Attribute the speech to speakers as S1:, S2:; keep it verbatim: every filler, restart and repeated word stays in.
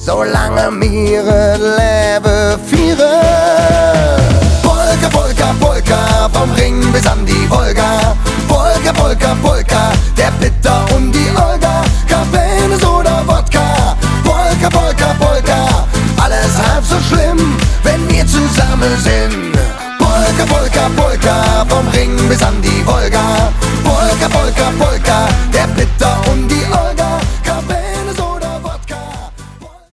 S1: solange mir lebe viere. Polka, Polka, Polka, vom Ring bis an die Wolga. Polka, Polka, Polka, der Peter und die Olga. Cabernet oder Wodka. Polka, Polka, Polka, alles halb so schlimm, wenn wir zusammen sind. Polka, Polka, Polka, vom Ring bis an die Wolga. Polka, Polka, Polka, der Peter und